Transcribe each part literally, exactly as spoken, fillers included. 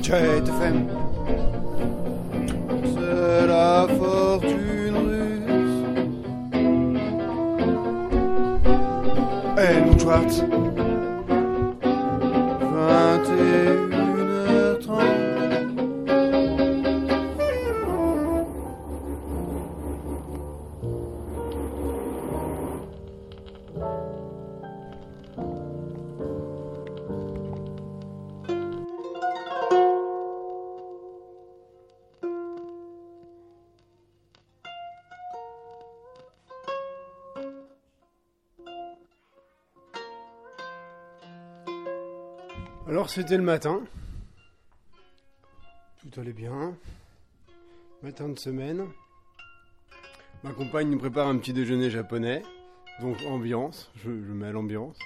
Jet F M. C'est la fortune russe. Helmut Schwartz. vingt et une heures trente. Alors c'était le matin, tout allait bien, matin de semaine, ma compagne nous prépare un petit déjeuner japonais, donc ambiance, je, je mets à l'ambiance,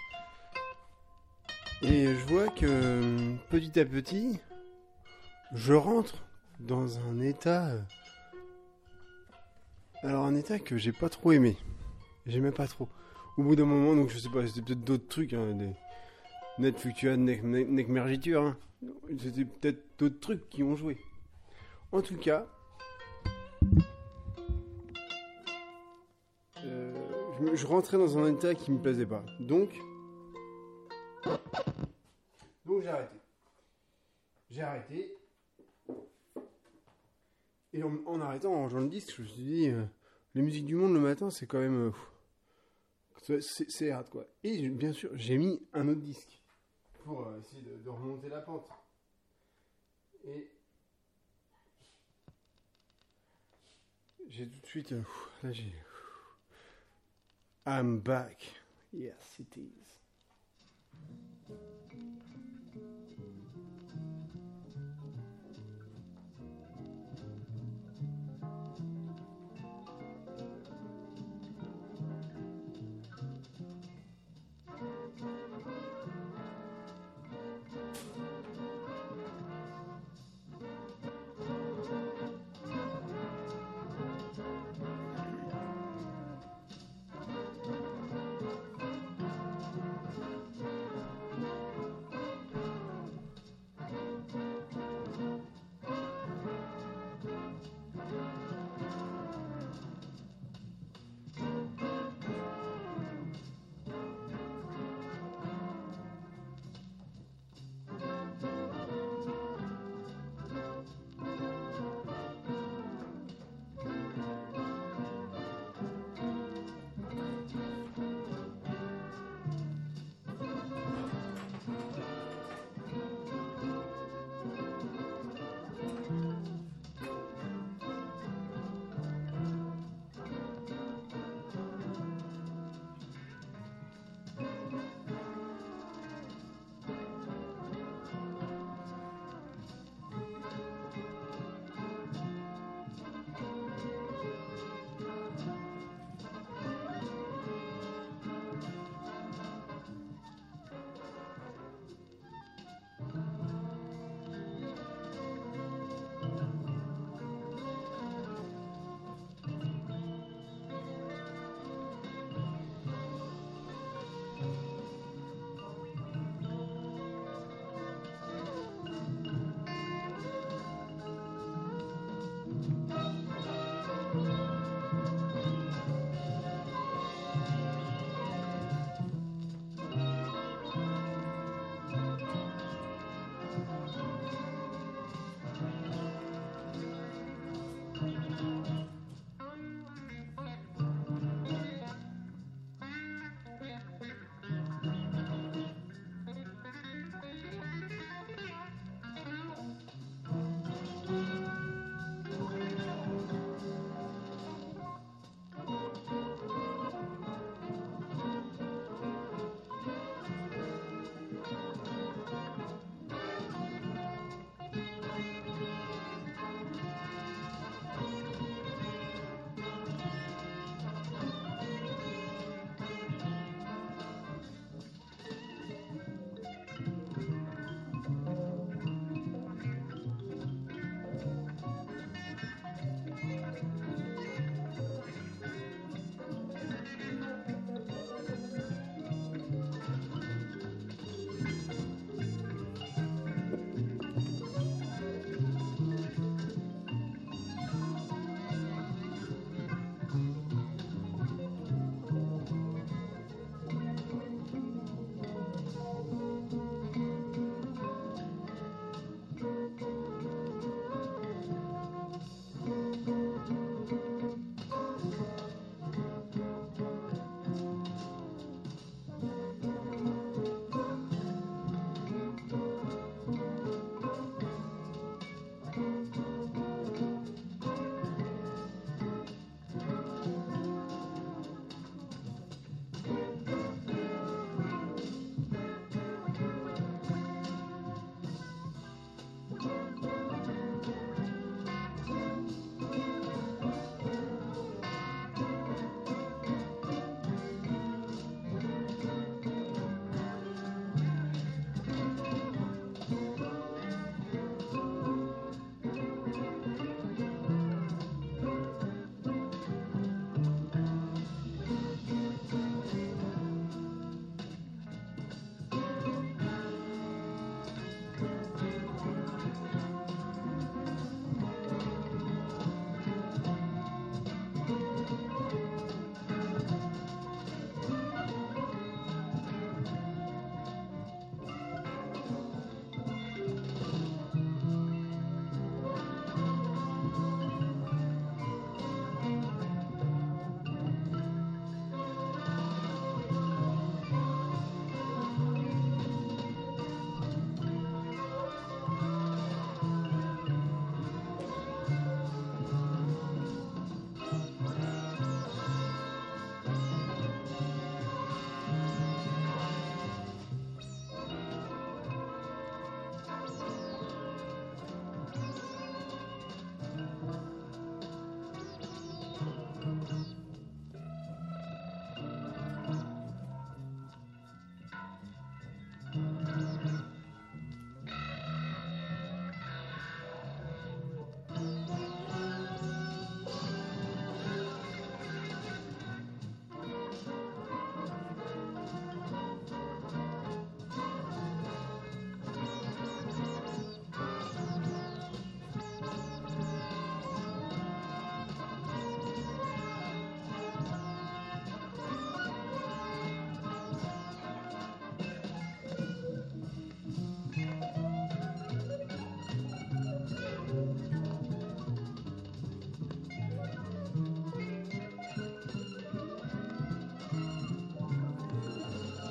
et je vois que petit à petit, je rentre dans un état, alors un état que j'ai pas trop aimé, j'aimais pas trop, au bout d'un moment, donc je sais pas, c'était peut-être d'autres trucs, hein, des... Net fluctuade, nec, nec, nec mergiture, hein. C'était peut-être d'autres trucs qui ont joué. En tout cas, euh, je, je rentrais dans un état qui me plaisait pas. Donc, donc j'ai arrêté. J'ai arrêté. Et en, en arrêtant, en rangeant le disque, je me suis dit, euh, les musiques du monde le matin, c'est quand même, euh, c'est, c'est hard quoi. Et bien sûr, j'ai mis un autre disque. Pour euh, essayer de, de remonter la pente. Et j'ai tout de suite... Euh, là j'ai... I'm back. Yes, it is.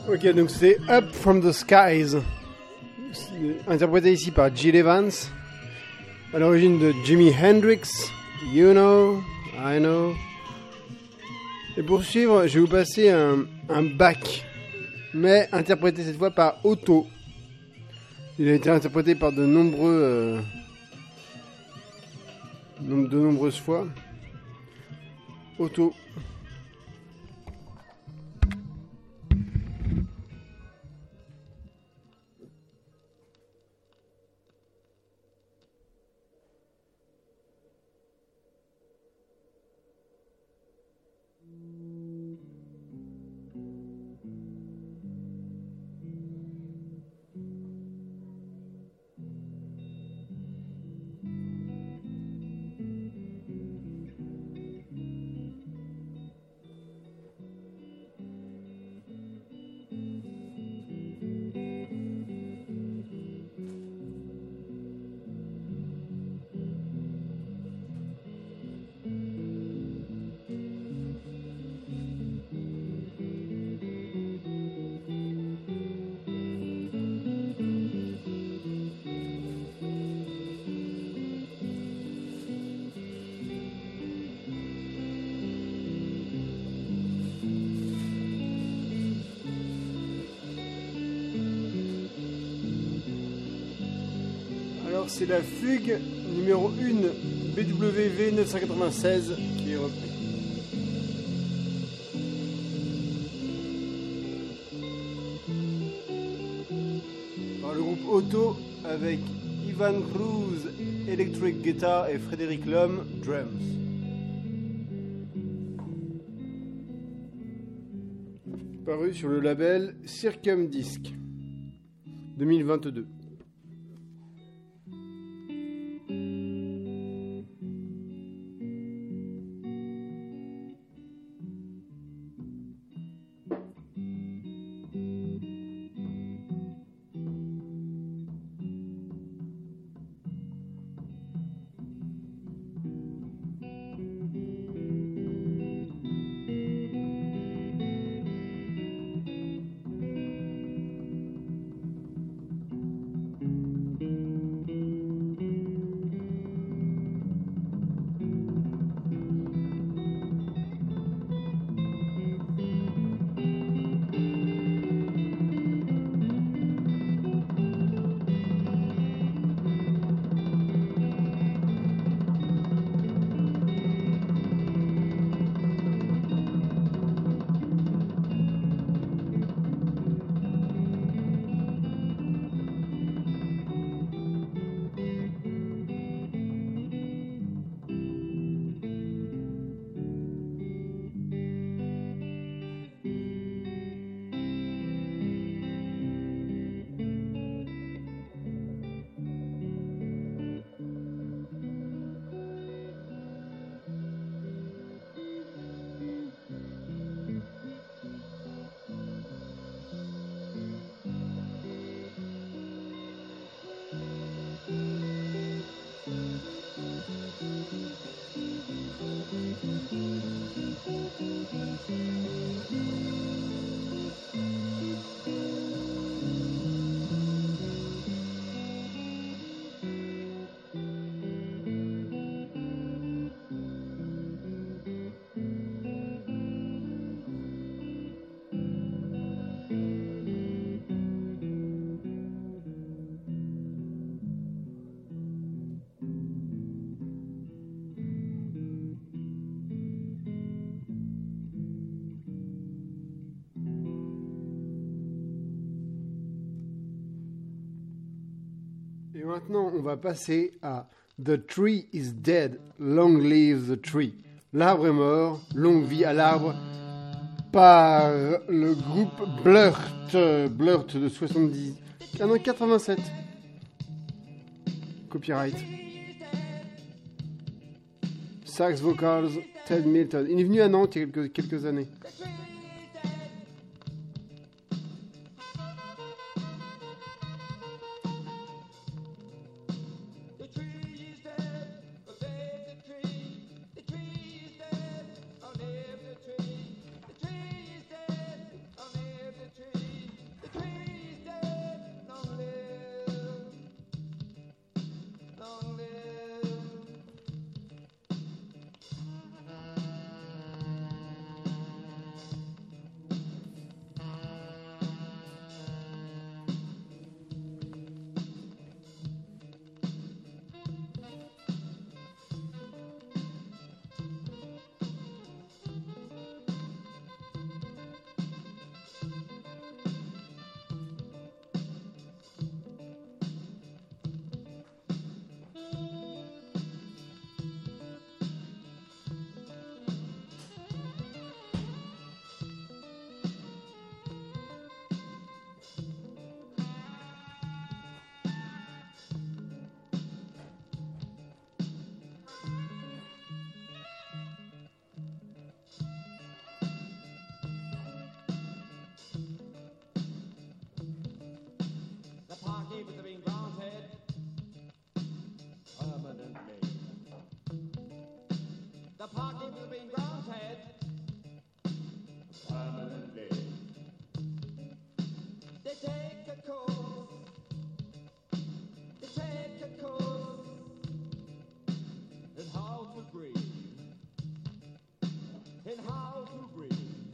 Ok, donc c'est Up from the Skies, interprété ici par Gil Evans, à l'origine de Jimi Hendrix, You Know, I Know. Et pour suivre, je vais vous passer un, un back, mais interprété cette fois par Otto. Il a été interprété par de nombreux, euh, de nombreuses fois. Otto. Alors c'est la fugue numéro un B W V neuf cent quatre-vingt-seize qui est reprise. Par le groupe Otto avec Ivan Cruz, Electric Guitar et Frédéric Lhomme, Drums. Paru sur le label Circum Disc deux mille vingt-deux. Et maintenant, on va passer à The Tree is Dead, Long Live the Tree. L'arbre est mort, longue vie à l'arbre, par le groupe Blurt, Blurt de soixante-dix, ah non, quatre-vingt-sept. Copyright. Sax vocals, Ted Milton. Il est venu à Nantes il y a quelques, quelques années. Tree a course. They take a course in how to breathe. In how to breathe.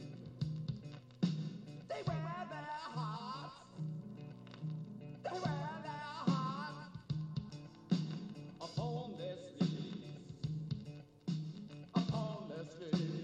They wear their hearts. They wear their hearts upon their sleeves. Upon their sleeves.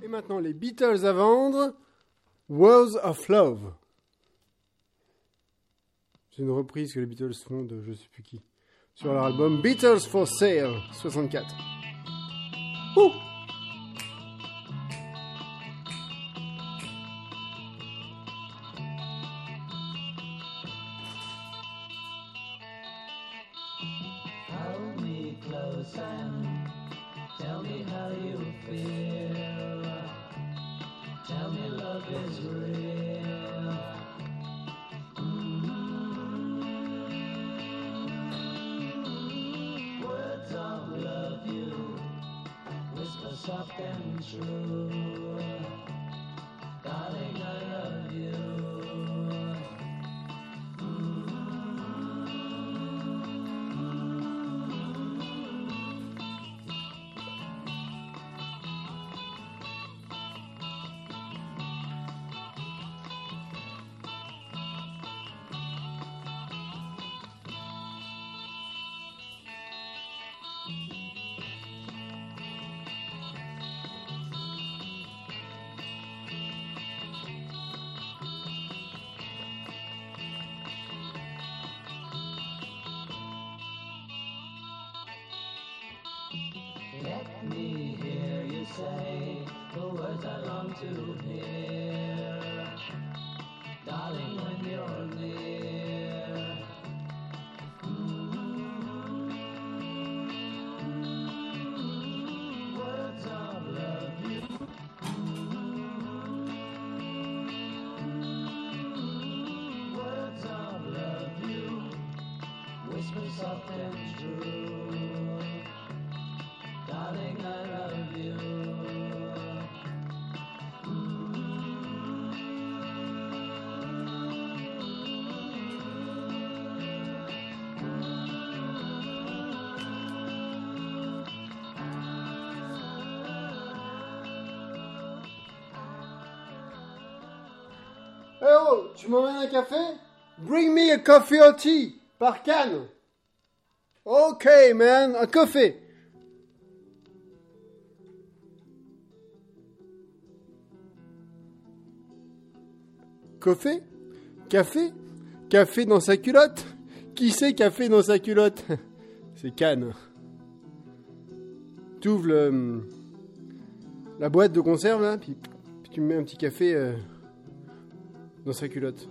maintenant les Beatles à vendre. Words of Love. C'est une reprise que les Beatles font de je sais plus qui. Sur leur album Beatles for Sale, soixante-quatre. Ouh! Hold me close and tell me how you feel. Tell me love is real. Mm-hmm. Words of love you whisper soft and true. Darling, I love you. Let me hear you say the words I long to hear. Darling, when you're near. Mm-hmm. Words of love you. Mm-hmm. Words of love you. Whisper soft and true. Darling, I love you. Eh oh, tu m'emmènes un café? Bring me a coffee or tea, par canne. Ok, man, un café. Café? Café? Café dans sa culotte? Qui c'est café dans sa culotte? C'est Cannes. Tu ouvres le, la boîte de conserve là, puis, puis tu me mets un petit café euh, dans sa culotte.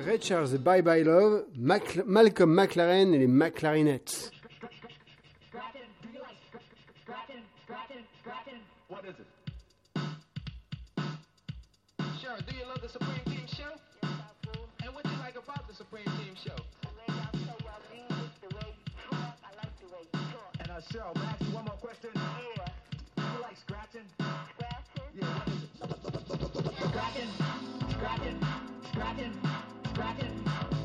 Ray Charles et Bye Bye Love, Mac- Malcolm McLaren et les McLarinettes. What is it? Sure, do you love the Supreme Team show? Yes, I do. And what do you like about the Supreme Team show? The way y'all play your music, the way you talk. I like the way you talk. And uh, Cheryl, may I ask you one more question? Yeah. Do you like scratching? Scratching? Yeah, what is it? Scratching, scratching, scratching, scratching.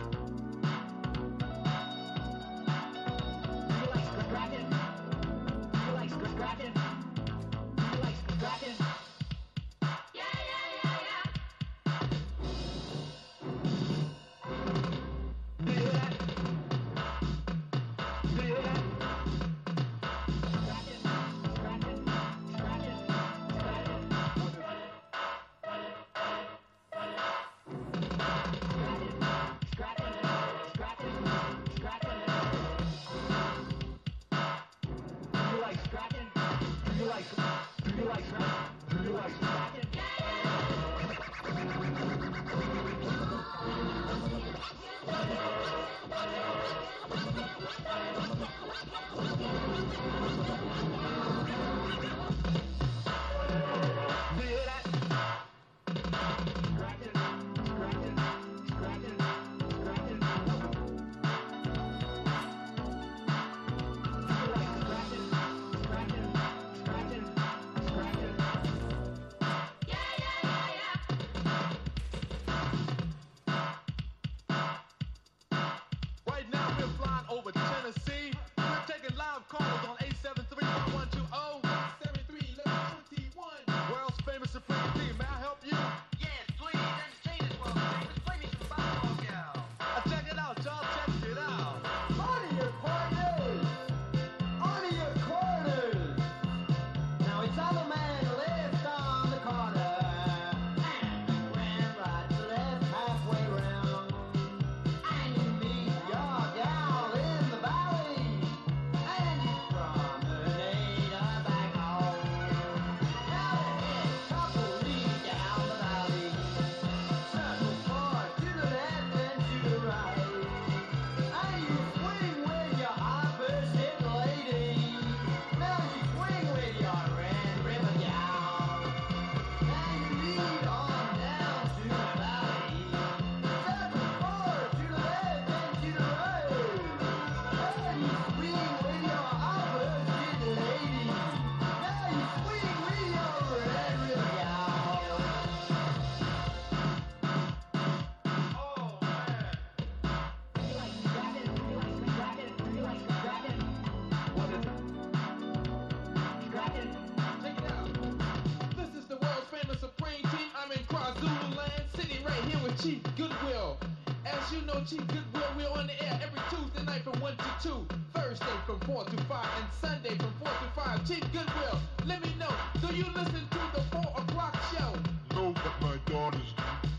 Do you like scratching? Do you like scratching? Do you like scratching? Yeah, yeah, yeah, yeah. Do you hear that? Do you hear that? Scratching, scratching, scratching, scratching. Scratching, scratching, scratching. Do you like scratching? Do you like do you like scratching? Do you like scratching? Do you hear that? Scratching, scratching, scratching, scratching. Do you like scratching, scratching, scratching, scratching? Yeah, yeah, yeah, yeah. Right now we're flying over Tennessee. We're taking live calls on eight seven three, one one two zero, seven three one one two one. World's famous Supreme Team. May I help you? Yes, please, entertain us, world famous. Play me some Bob Gal. Uh, check it out, y'all. Check it out. Honor your partners! Honor your corners! Now it's all a man left on the corner. And you ran right to left halfway round. And you meet your gal in the valley. And you promenade her back home. Now the head couple lead down the valley. Circle four to the left and to the right. And you swing with your high-bursted lady. Now you swing with your red ribbon gal. Now you lead on down to the valley. Circle four to the left and to the right. And you swing with your high-bursted lady. Now you swing with your red ribbon gal. Oh man. Do you like scratching? Do you like scratching? Do you like scratching? What is it? Scratching. Check it out. This is the world's famous Supreme Team. I'm in KwaZulu land, sitting right here with Chief Goodwill. As you know, Chief Goodwill, we're on the air every Tuesday night from one to two, Thursday from four to five, and Sunday from four to five. Chief Goodwill, let me know, do you listen to the four o'clock show? No, but my daughters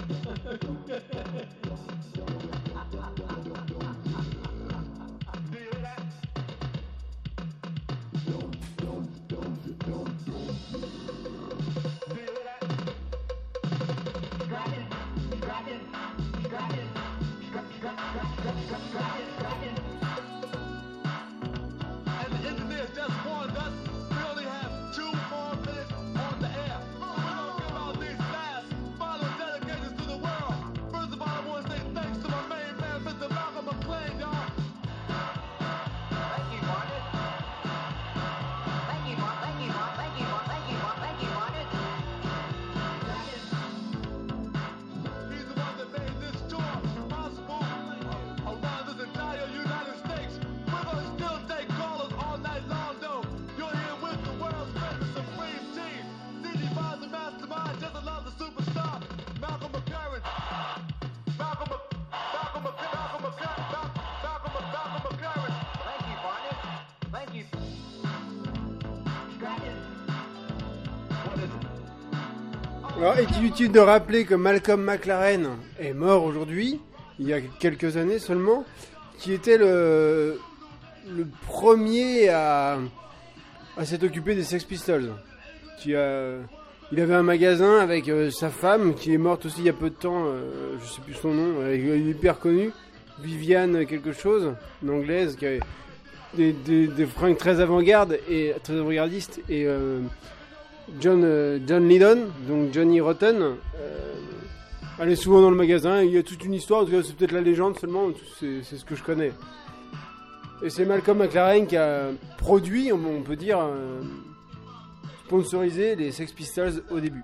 Do you hear that? Do you hear that? Scratching, scratching, scratching, scratch, scratch, scratch, scratch, scratch, scratching, scratching. And the engineers just warned us we only have two more minutes on the air. So we're gonna give out these last final dedications to the world. First of all, I want to say thanks to my main man, Mister Malcolm McLean, y'all. Thank you, Martin. Thank you, Martin. Thank you, Martin. Thank you, Martin. Thank you, Martin. Thank you, Martin. He's the one that made this tour possible around this entire United States. We're gonna still take callers all night long, though. You're here with the world's famous Supreme Team. C D Bond, the mastermind, just love the superstar, Malcolm McLaren. Malcolm, Mc- Malcolm, Mc- Malcolm, McLaren. Malcolm, Mc- Malcolm McLaren. Thank you, Martin. Thank you. Scratching. What is it? Alors, est-il utile de rappeler que Malcolm McLaren est mort aujourd'hui, il y a quelques années seulement, qui était le, le premier à, à s'être occupé des Sex Pistols, qui a, il avait un magasin avec euh, sa femme qui est morte aussi il y a peu de temps, euh, je sais plus son nom, elle est hyper connue, Viviane quelque chose, une anglaise qui avait des, des, des fringues très avant-garde et très avant-gardistes et euh, John euh, John Lydon, donc Johnny Rotten, euh, elle est souvent dans le magasin. Il y a toute une histoire, en tout cas c'est peut-être la légende seulement, c'est, c'est ce que je connais. Et c'est Malcolm McLaren qui a produit, on, on peut dire, euh, sponsorisé les Sex Pistols au début.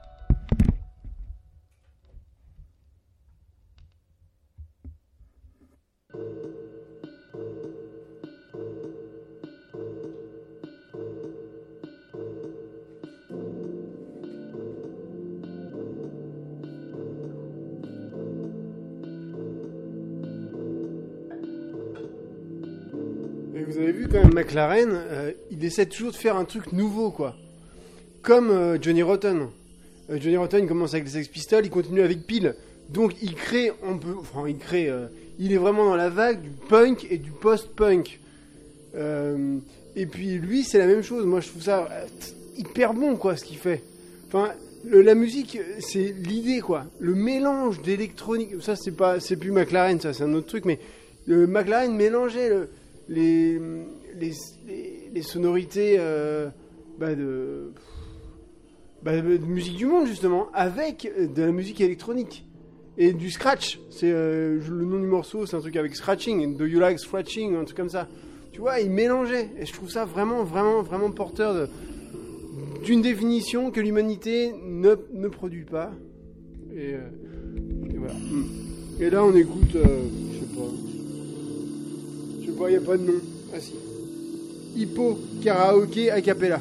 Et vous avez vu quand même McLaren, euh, il essaie toujours de faire un truc nouveau, quoi. Comme euh, Johnny Rotten. Euh, Johnny Rotten il commence avec les Sex Pistols, il continue avec Peel. Donc il crée, on peut, enfin il crée, euh, il est vraiment dans la vague du punk et du post-punk. Euh, et puis lui c'est la même chose. Moi je trouve ça euh, hyper bon, quoi, ce qu'il fait. Enfin le, la musique c'est l'idée, quoi. Le mélange d'électronique, ça c'est pas, c'est plus McLaren, ça c'est un autre truc, mais le McLaren mélangeait le Les, les, les, les sonorités euh, bah de, bah de musique du monde justement avec de la musique électronique et du scratch. C'est euh, le nom du morceau, c'est un truc avec scratching, Do You Like Scratching, un truc comme ça. Tu vois, il mélangeait et je trouve ça vraiment vraiment vraiment porteur de, d'une définition que l'humanité ne, ne produit pas. Et, euh, et voilà. Et là on écoute, euh, je sais pas. Je vois, il n'y a pas de nom. Ah si. Hippo Karaoke a cappella.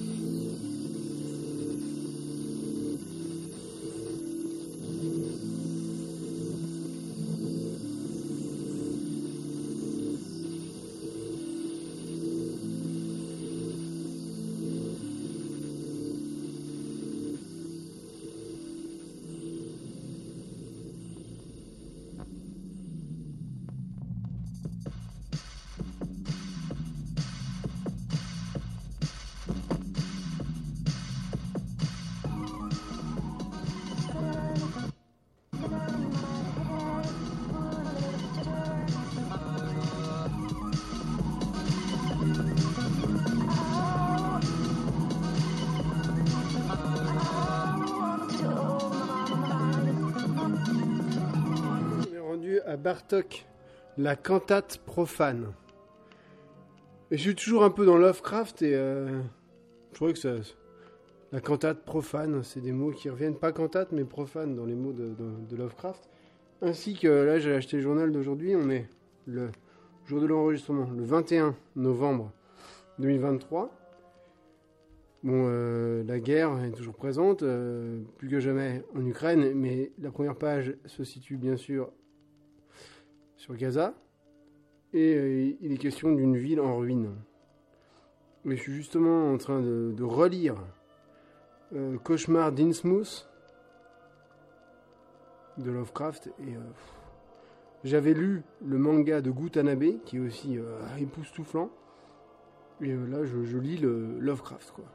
À Bartók, la cantate profane. Et je suis toujours un peu dans Lovecraft et euh, je trouvais que ça, la cantate profane, c'est des mots qui reviennent, pas cantate mais profane dans les mots de, de, de Lovecraft. Ainsi que là j'ai acheté le journal d'aujourd'hui, on est le jour de l'enregistrement, le vingt et un novembre deux mille vingt-trois. Bon, euh, la guerre est toujours présente, euh, plus que jamais en Ukraine, mais la première page se situe bien sûr sur Gaza, et euh, il est question d'une ville en ruine. Mais je suis justement en train de, de relire euh, Cauchemar d'Innsmouth de Lovecraft, et euh, j'avais lu le manga de Gutanabe, qui est aussi euh, époustouflant, et euh, là je, je lis le Lovecraft, quoi.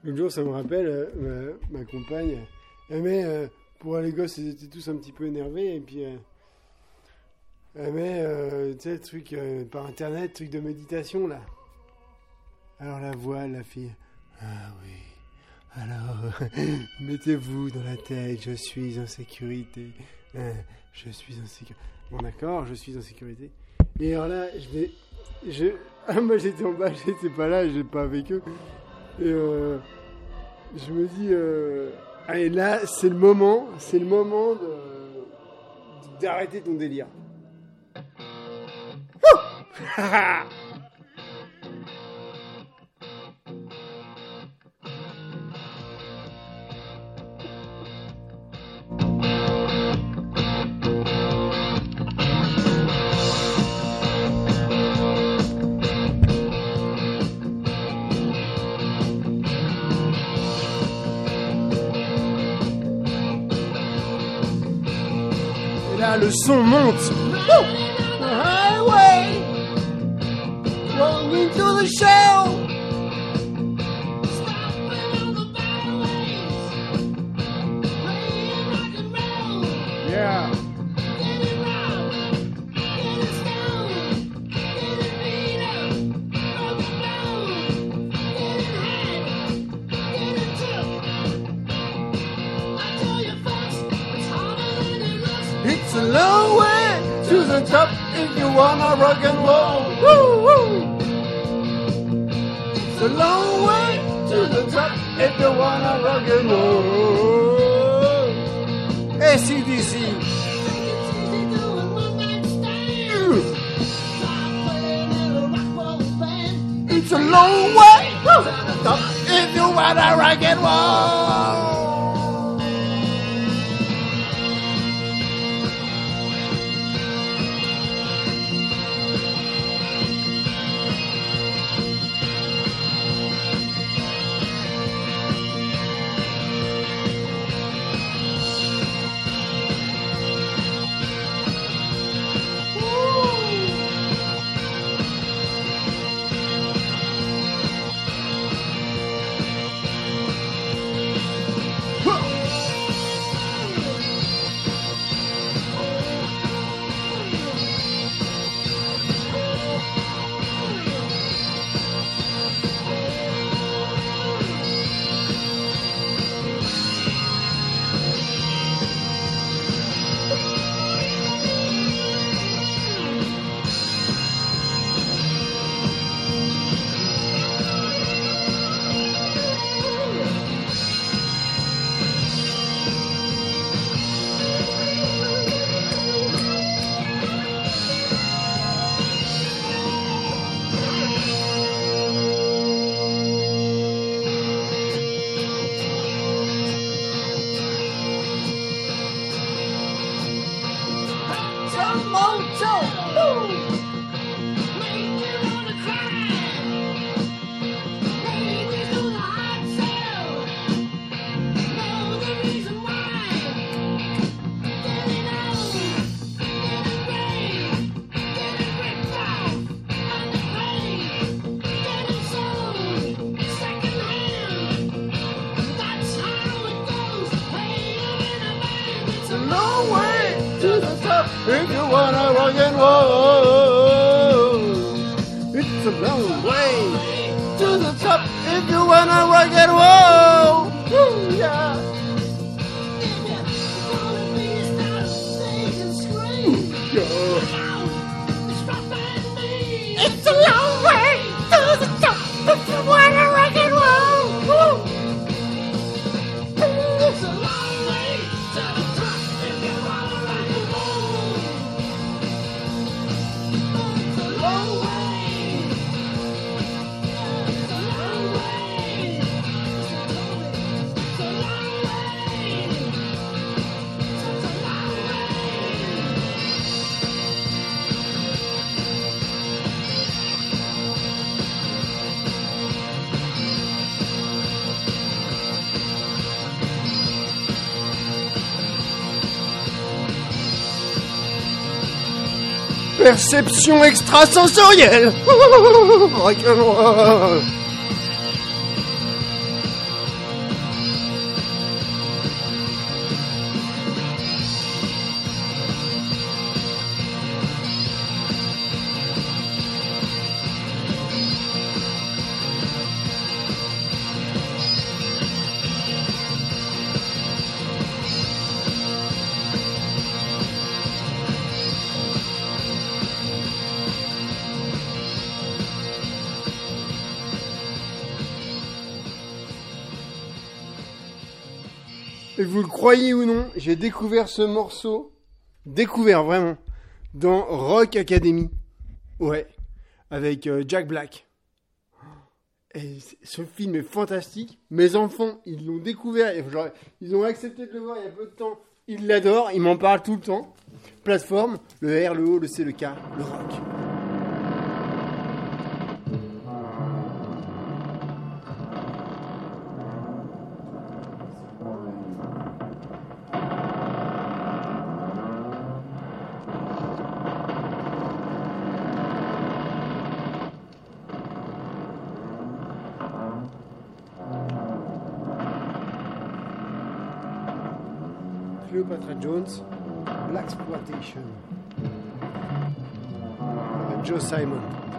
L'autre jour, ça me rappelle, euh, ma, ma compagne, elle met, euh, pour les gosses, ils étaient tous un petit peu énervés, et puis euh, elle met, euh, tu sais, le truc euh, par internet, truc de méditation, là. Alors la voix, la fille, ah oui, alors, mettez-vous dans la tête, je suis en sécurité, hein, je suis en sécurité. Bon d'accord, je suis en sécurité. Et alors là, je vais, je, ah, moi j'étais en bas, j'étais pas là, j'étais pas avec eux. Et euh, je me dis, euh, allez là, c'est le moment, c'est le moment de, d'arrêter ton délire. Et là, le son monte. The highway, going to the show. Yeah. It's a long way to the top if you wanna rock and roll. Woo, woo. It's a long way to the top if you wanna rock and roll. A C D C. It's a long way to the top if you wanna rock and roll. If you wanna rock and roll, it's a long way to the top. If you wanna rock and roll, woo, yeah. It's a long way to the top. If you wanna rock and roll, woo. It's a long way to the top. If you wanna rock and roll. It's a long way. It's a long way. It's a long way. It's a long way. Perception extrasensorielle. Rock'n'roll. Et vous le croyez ou non, j'ai découvert ce morceau, découvert vraiment, dans Rock Academy. Ouais, avec euh, Jack Black. Et c- ce film est fantastique. Mes enfants, ils l'ont découvert, et genre, ils ont accepté de le voir il y a peu de temps. Ils l'adorent, ils m'en parlent tout le temps. Plateforme, le R, le O, le C, le K, le rock. Cleopatra Jones, Blaxploitation. Avec Joe Simon.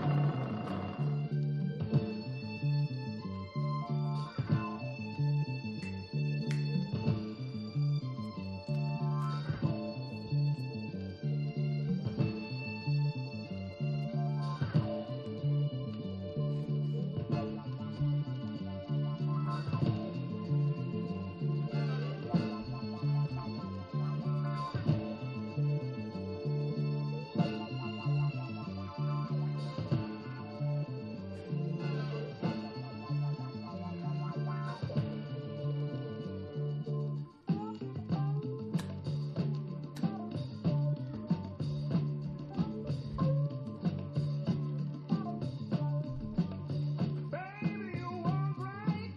Baby, you walk right.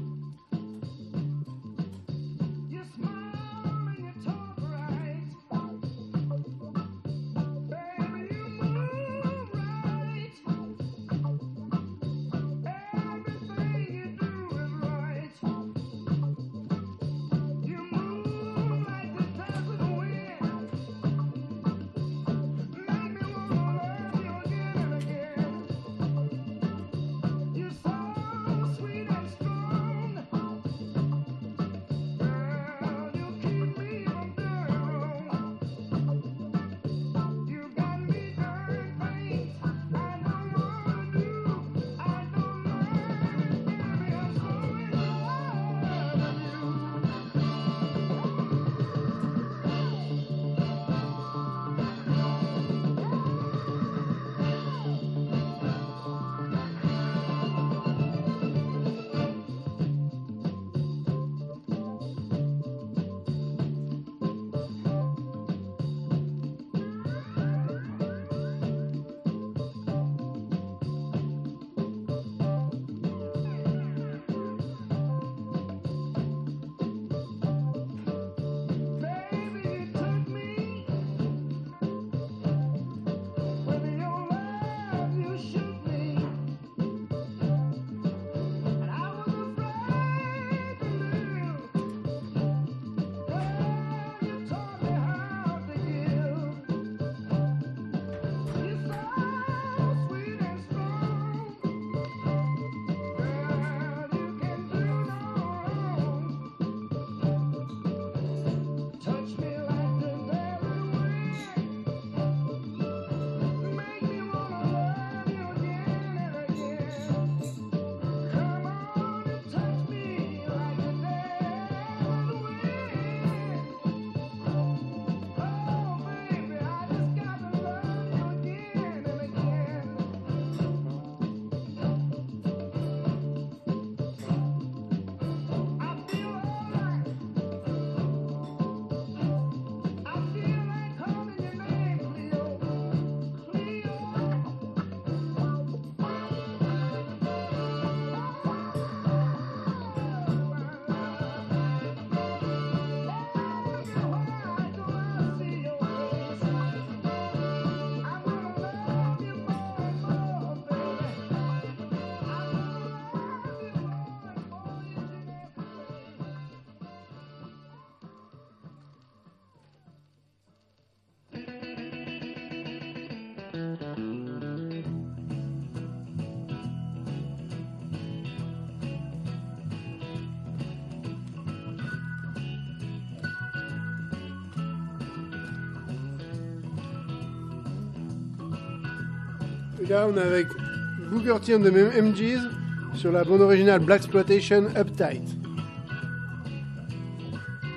You smile and you talk right. Baby, you move right. Everything you do is right. You move like the desert wind. Make me wanna love you again and again. You're so sweet and strong. Girl, you keep me from doing wrong. You got me doing things I don't wanna do. I don't mind, baby. I'm so in love with you. Baby, you took me. With your love, you shook me. And I was afraid to live. Girl, you taught me how to give. You're so sweet and strong. Girl, you can do no wrong. Touch me like the desert wind. Make me wanna love you again and again. Come on and touch me like the desert wind. Oh, baby, I just gotta love you again and again. I feel alright. I feel like calling your name, Cleo. Et là, on est avec Booker T and the M Gs sur la bande originale Blaxploitation Uptight.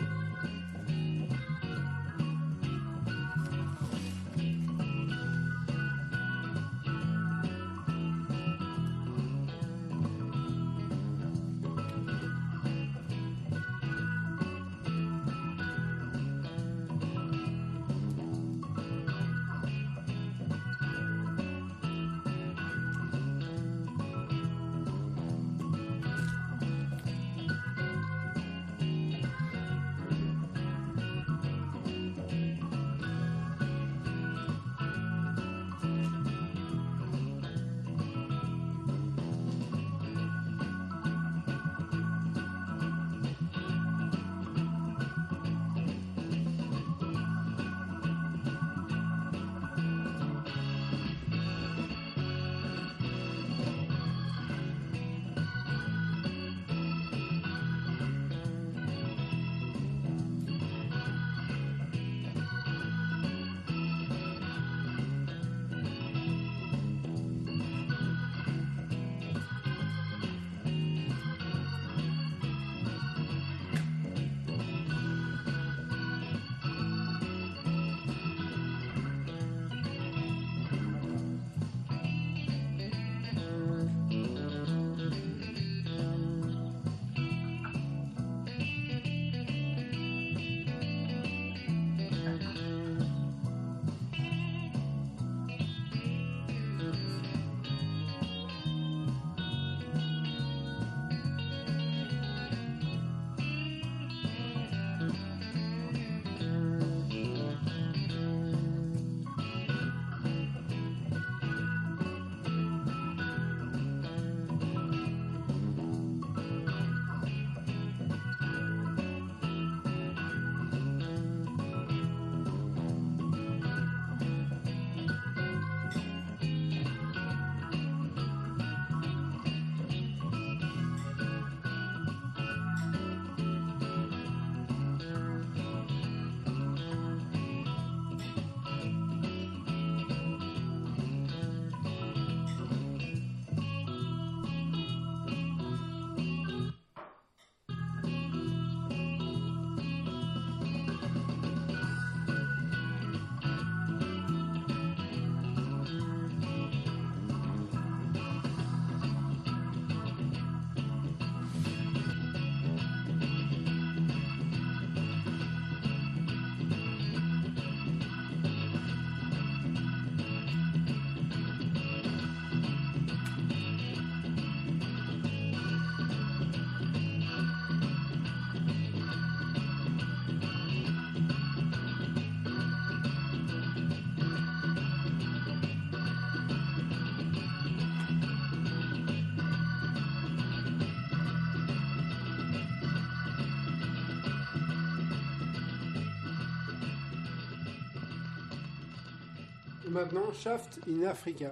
Et maintenant, Shaft in Africa.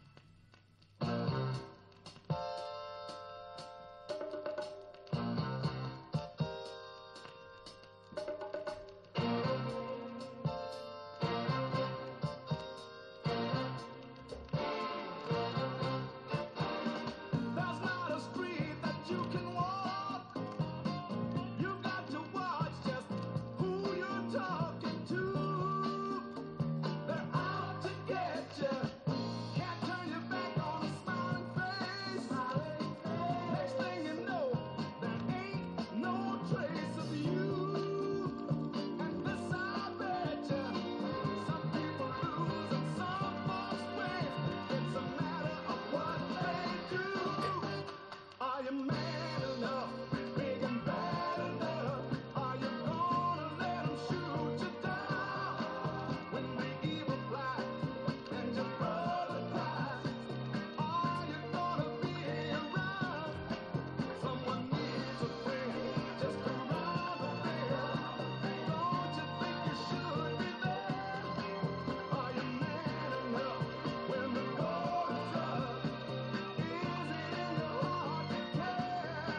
There's not a street that you can walk. You got to watch just who you're talking to. They're out to get you. Can't turn your back on a smiling face. Next thing you know, there ain't no trace of you. And this I bet you, some people lose and some folks win. It's a matter of what they do. Are you man enough, big and bad enough? Are you gonna let 'em shoot you down when the evil flies and your brother cries? Are you gonna be around? Someone needs a friend just around the bend. Don't you think you should be there? Are you man enough when the going is tough? Is it in your heart to care?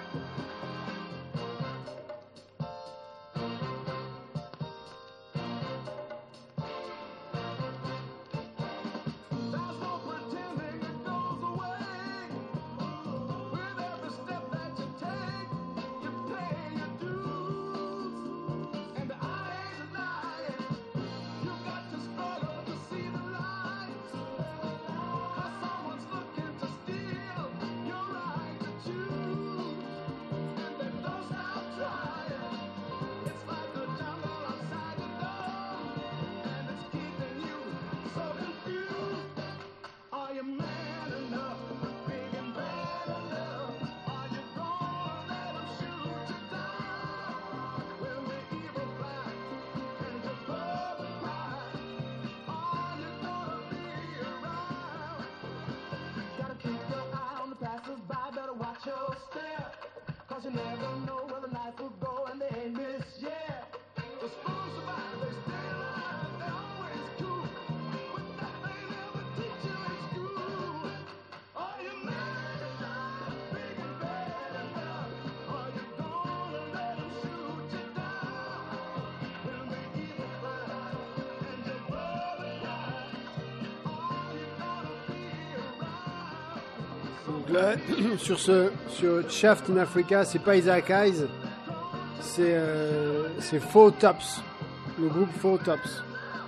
There's no pretending it goes away. With every step that you take, you pay your dues. And I ain't lying. You got to struggle to see the light. 'Cause someone's looking to steal your right to choose. And they don't stop trying. It's like a jungle outside the door. And it's keeping you so confused. Are you man enough, big and bad enough? Are you gonna let 'em shoot you down when the evil flies and your brother cries? Are you gonna be around? Gotta keep your eye on the passers-by, better watch your step. 'Cause you never know where the knife will go and they ain't missed yet. The strong survive, they stay alive, they always cool. But that they never teach you in school. Are you man enough, big and bad enough? Are you gonna let 'em shoot you down when the evil flies and your brother cries? Are you gonna be around? Donc là, sur ce, sur Shaft in Africa, c'est pas Isaac Hayes, c'est euh, c'est Four Tops, le groupe Four Tops.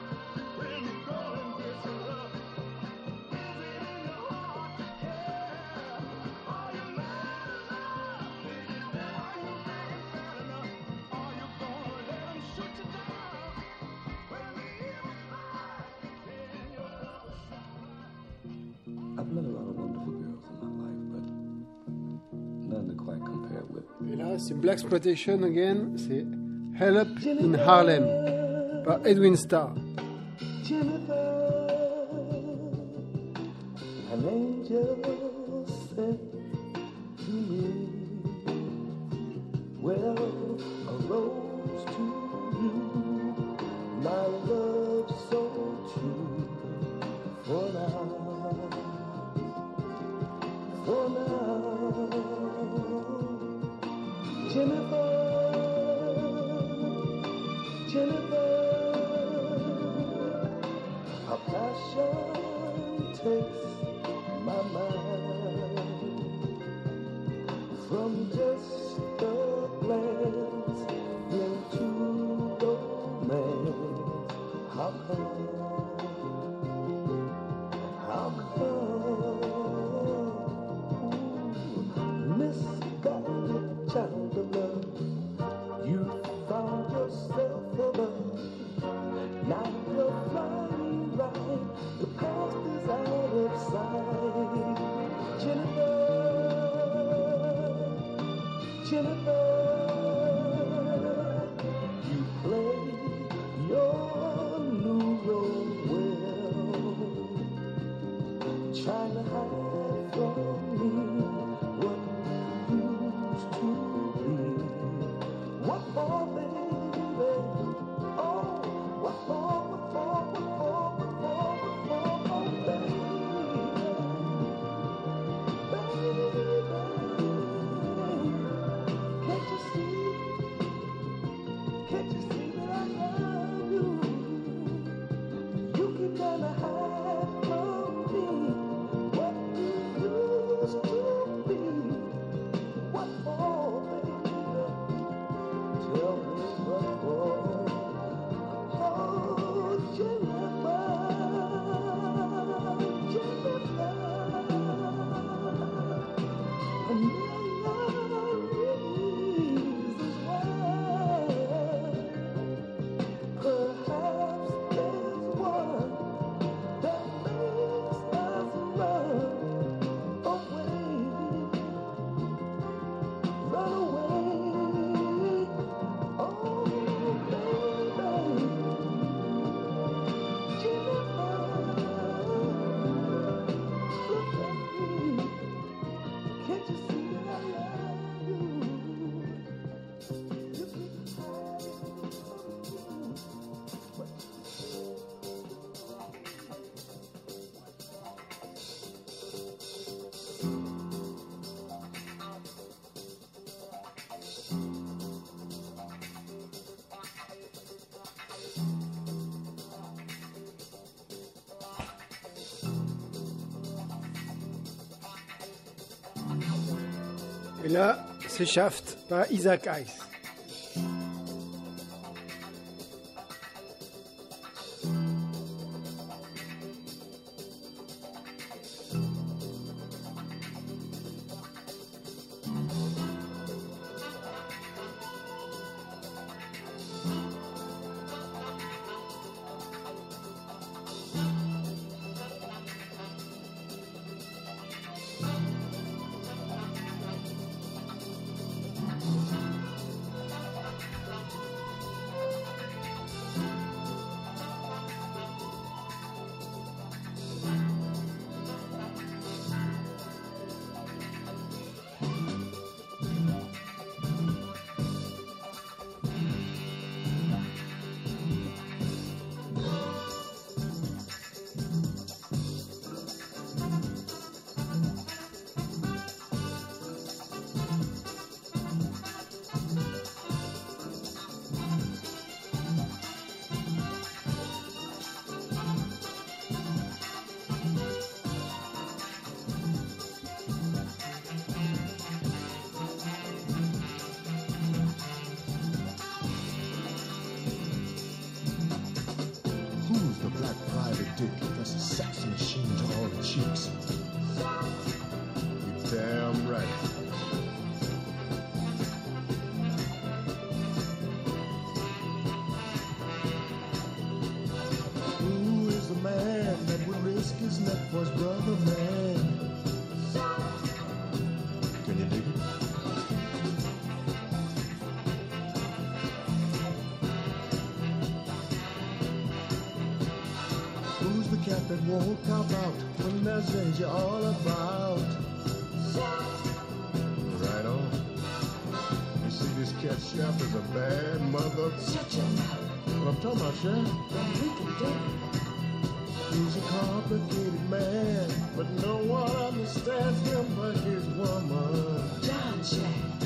I've met a lot of wonderful girls in my life, but none to quite compare with. Et là, c'est Black Exploitation again, c'est Hell Up in Harlem par Edwin Starr. Jennifer, an angel sent to me. Well, a rose to you, my love so true. For now, for now, Jennifer, Jennifer. A passion takes my mind from just a glance into romance. How come? How come? Ooh, misguided child of love, you found yourself a love. Now you're flying right, the past is out of sight. Jennifer, Jennifer, you play your new role well, trying to hide from me what you used to be. What for, baby? Oh, what for, what for, what for, what for, what for? Can't you see that I love you? You can never hide from me what you used to be. What for, baby? Tell me what for. Oh, Jennifer, Jennifer. A million reasons why. Perhaps there's one that makes us run away, run away. Oh, baby, Jennifer, look at me. Can't you see that I love you? You keep hiding from me. Et là, c'est Shaft par Isaac Hayes. Who's the black private dick that's a sex machine to all the cheeks? You damn right. Who is the man that would risk his neck for his brother, man? Can you dig it? Who's the cat that won't cop out when there's danger all about? Right on. You see, this cat Shaft is a bad mother. Shut your mouth. What I'm talking about, Shaft? Then we can do it. He's a complicated man, but no one understands him but his woman. John Shaft.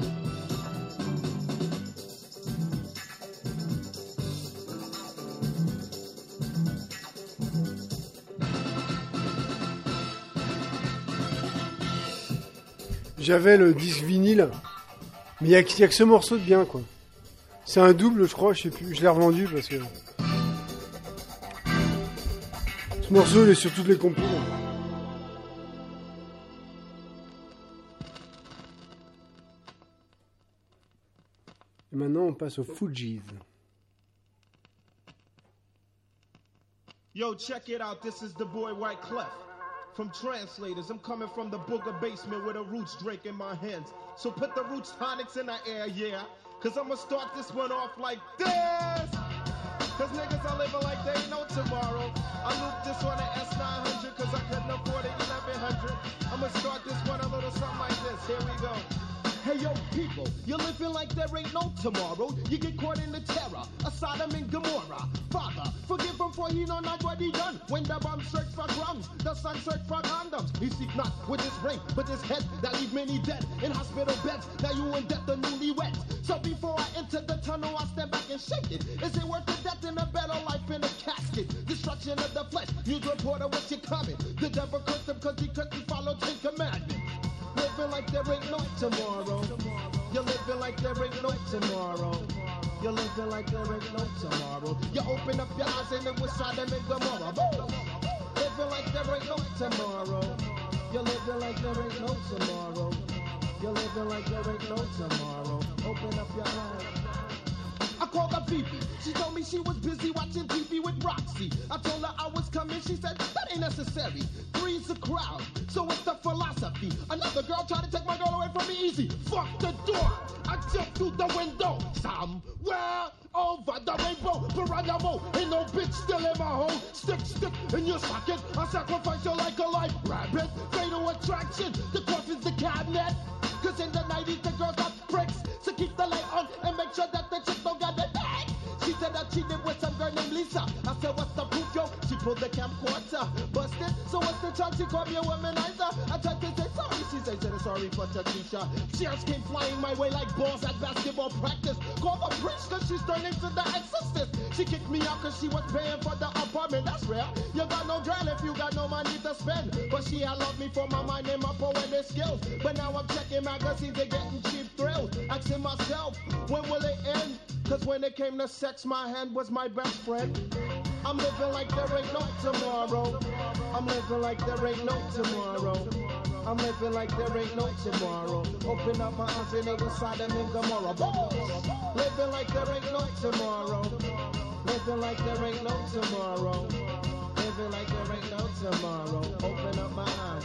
J'avais le disque vinyle, mais il n'y a, y a que ce morceau de bien, quoi. C'est un double, je crois, je sais plus, je l'ai revendu parce que... Ce morceau, il est sur toutes les compos. Et maintenant, on passe aux Fugees. Yo, check it out. This is the boy White Clef. From Translators, I'm coming from the booger basement with a roots drink in my hands. So put the roots tonics in the air, yeah. Cause I'ma start this one off like this. Cause niggas are living like they ain't no tomorrow. I looped this on an S nine hundred cause I couldn't afford it eleven hundred. I'ma start this one a little something like this. Here we go. Hey yo, people, you're living like there ain't no tomorrow. You get caught in the terror, a Sodom and Gomorrah. Father, forgive him for he know not what he done. When the bum search for crumbs, the son search for condoms. He seek not with his brain, but his head that leave many dead in hospital beds. Now you in death, the newlyweds. So before I enter the tunnel, I stand back and shake it. Is it worth the death in a better life in a casket? Destruction of the flesh. News reporter, what's your comment? The devil cursed him cause he couldn't follow Ten Commandments. Living like there ain't no tomorrow. You're living like there ain't no tomorrow. You're living like there ain't no tomorrow. You open up your eyes and it was Sodom and Gomorrah. Boom. Living like there ain't no tomorrow. You're living like there ain't no tomorrow. You're living like there ain't no tomorrow. Open up your eyes. I called her Fifi. She told me she was busy watching T V with Roxy. I told her I was coming. She said, that ain't necessary. Three's a crowd. So what's the philosophy? Another girl tried to take my girl away from me easy. Fuck the door. I jumped through the window. Somewhere over the rainbow. Geronimo. Ain't no bitch still in my home. Stick, stick in your socket. I sacrifice you like a life rabbit. Fatal attraction. The coffin's the cabinet. Cause in the nineties the girls got bricks. So keep the light on and make sure that the chick don't got the bag. She said that she did with some girl named Lisa. I said, what's the proof, yo? She pulled the camcorder. Busted. So what's the chance? She called me a womanizer. I tried to say sorry. She said, said sorry for Takesha. Cheers came flying my way like balls at basketball practice. Call the priest cause she's turning to the exorcist. She kicked me out cause she was paying for the apartment. That's rare. You got no girl if you got no money to spend. But she had loved me for my mind and my poetic skills. But now I'm checking magazines and getting cheap thrills. Asking myself, when will it end? Cause when it came to sex, my hand was my best friend. I'm living like there ain't no tomorrow. I'm living like there ain't no tomorrow. I'm living like there ain't no tomorrow. Open up my eyes and it was Sodom and Gomorrah. Boom! Living like there ain't no tomorrow. Living like there ain't no tomorrow. Living like there ain't no tomorrow. Open up my eyes.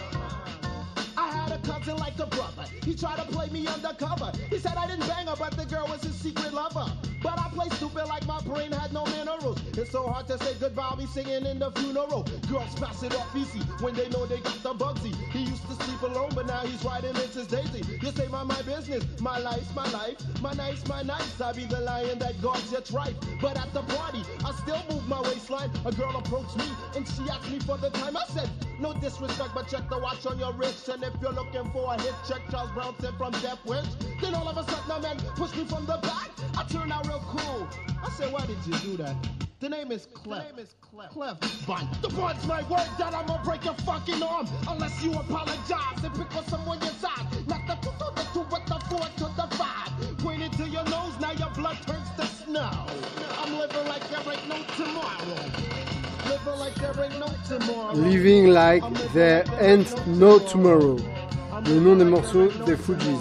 I had a cousin like a brother. He tried to play me undercover. He said I didn't bang her, but the girl was his secret lover. But I play stupid like my brain had no minerals. It's so hard to say goodbye, I'll be singing in the funeral. Girls pass it off easy when they know they got the Bugsy. He used to sleep alone, but now he's riding Missus Daisy. You say my my business, my life's my life, my nice, my nice. I be the lion that guards your tribe. But at the party, I still move my waistline. A girl approached me and she asked me for the time. I said, no disrespect, but check the watch on your wrist. And if you're looking for a hit, check Charles Bronson from Death Wish. Then all of a sudden a man pushed me from the back. I turned out real cool. I said, why did you do that? The name is Clef. The name is Clef. Clef. Fine. The board's my word that I'm gonna break your fucking arm unless you apologize and pick on someone your side. Not the two to the two, but the four to the five. Point it to your nose, now your blood turns to snow. I'm living like there ain't no tomorrow. Living like there ain't no tomorrow. Living like there ain't no tomorrow. Le nom des morceaux des Fugees.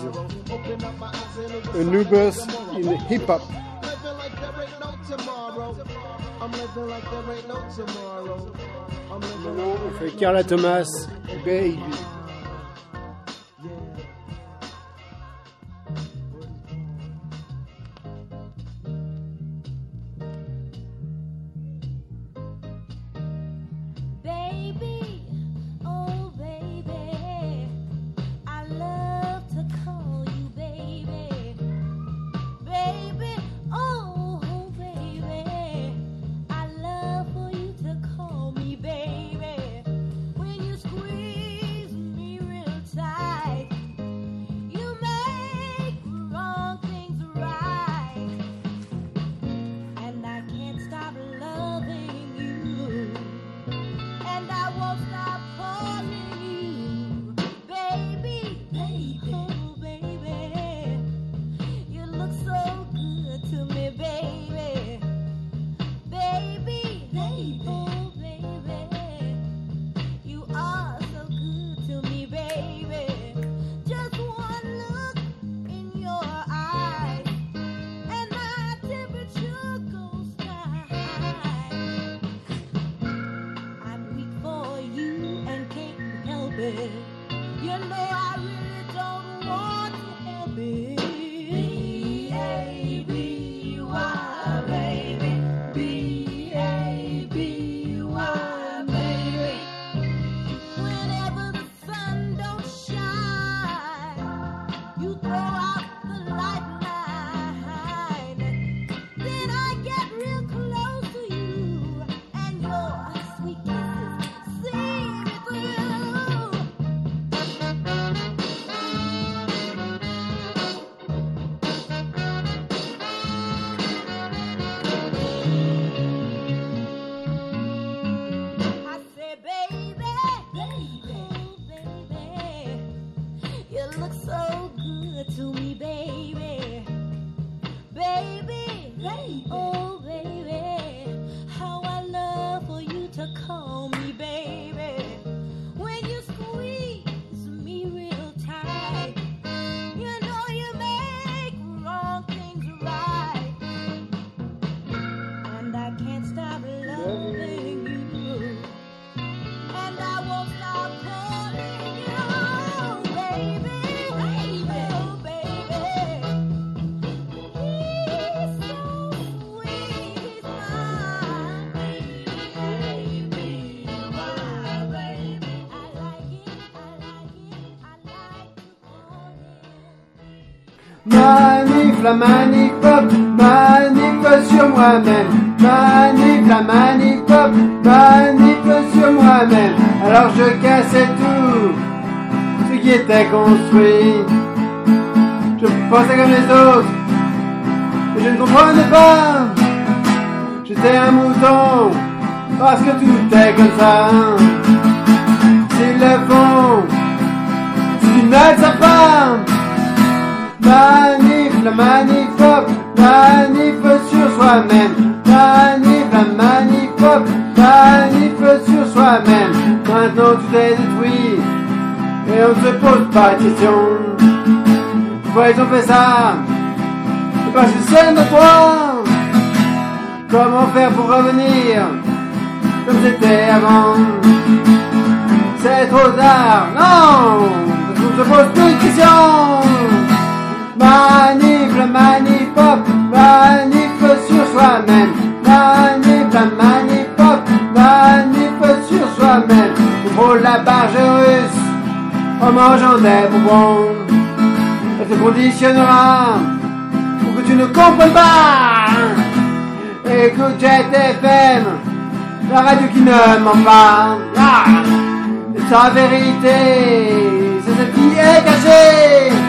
A new burst in hip-hop. Maintenant, on fait Carla Thomas, Baby. Baby, oh baby, I love to call you baby. Baby, oh baby, I love for you to call me baby. When you squeeze Oh, baby, how I love for you to call me baby. When you squeeze me real tight, you know you make wrong things right. And I can't stop loving you. And I won't stop calling you baby, baby, oh, baby. He's so sweet, he's my baby, my baby. I like it, I like it, I like to call him. Manif, la manif pop, manif sur moi-même. Manif, la manif pop, manif sur moi-même. Alors je cassais tout ce qui était construit. Je pensais comme les autres, et je ne comprenais pas. J'étais un mouton, parce que tout est comme ça. S'ils le font, c'est qu'ils ne le savent pas. Manif, la manif pop, manif sur soi-même. Manif, la manif pop, manif sur soi-même. Maintenant tout est détruit, et on ne se pose pas de questions. Pourquoi ils ont fait ça? C'est parce que c'est notre droit. Comment faire pour revenir comme c'était avant? C'est trop tard, non, parce qu'on ne se pose plus de questions. Manif, la manif pop, manif sur soi-même. Manif, la manif pop, manif sur soi-même. On frôle la barge russe en mangeant des bonbons. Elle te conditionnera pour que tu ne comprennes pas. Écoute Jet F M, la radio qui ne ment pas. Ah, et sa vérité, c'est ce qui est caché.